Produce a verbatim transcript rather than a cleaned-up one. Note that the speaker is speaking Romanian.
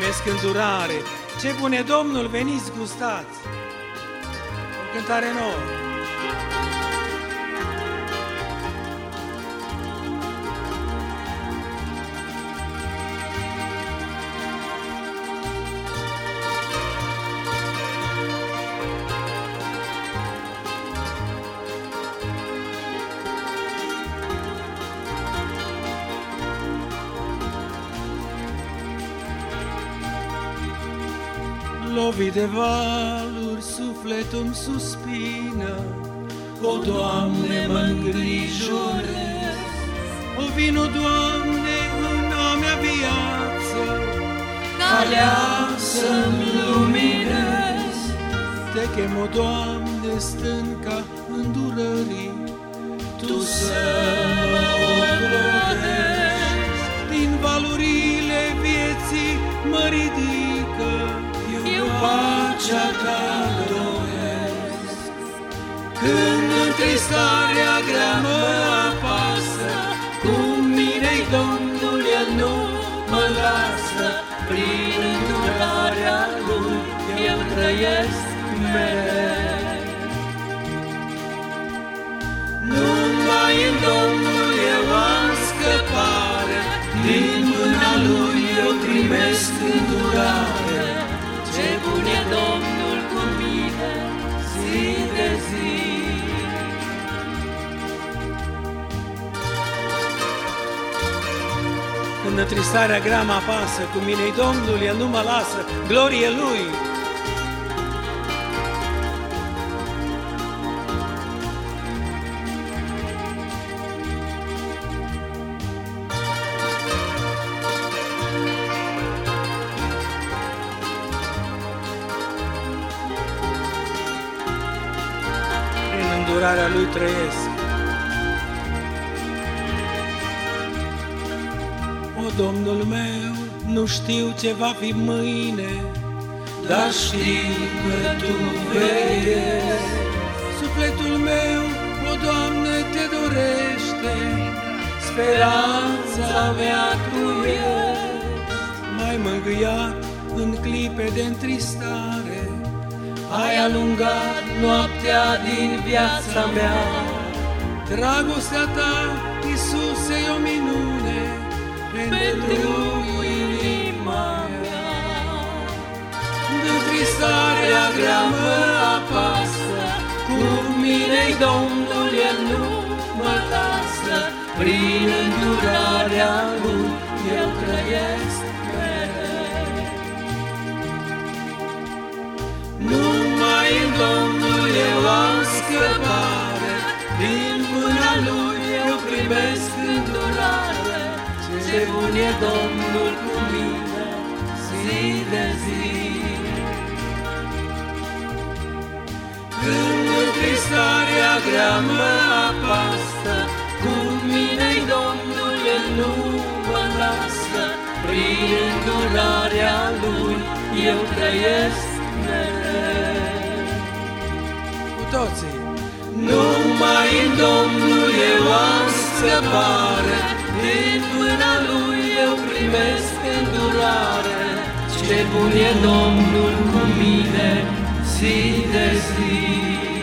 primesc îndurare. Ce bun e Domnul, veniți gustați! O cântare nouă. Lovit de valuri, sufletul-mi suspină. O, Doamne, mă îngrijorez. O, vino, Doamne, în a mea viață, calea să-mi luminez. Te chem, o, Doamne, stânca îndurării, Tu să mă ocrotești. Din valurile vieții mă ridică, pacea Ta doresc. Când întristarea grea mă apasă, cu mine-i Domnul, El nu mă lasă. Prin îndurarea Lui eu trăiesc mereu. Numai în Domnul eu am scăpare, din mâna Lui eu primesc îndurare. Ce bun e Domnul cu mine zi de zi. Când întristarea grea mă apasă, cu mine-i Domnul, El nu mă lasă, glorie Lui. Îndurarea Lui trăiesc. O, Domnul meu, nu știu ce va fi mâine, dar știu că Tu veghești. Sufletul meu, o, Doamne, Te dorește, speranța mea Tu ești. M-ai mângâiat în clipe de întristare, ai alungat noaptea din viața mea. Dragostea Ta, Iisuse, e o minune pentru inima mea. Întristarea grea mă apasă, cu mine-i Domnul, El nu mă lasă. Prin îndurarea Lui eu trăiesc mereu. Numai în Domnul eu am scăpare, din mâna Lui eu primesc îndurare. Ce bun e Domnul cu mine zi de zi. Când întristarea grea mă apasă, cu mine-i Domnul, El nu mă lasă. Prin îndurarea Lui eu trăiesc mereu. Cu toții. Numai în Domnul eu am scăpare, din mâna Lui eu primesc îndurare. Ce bun e Domnul cu mine zi de zi.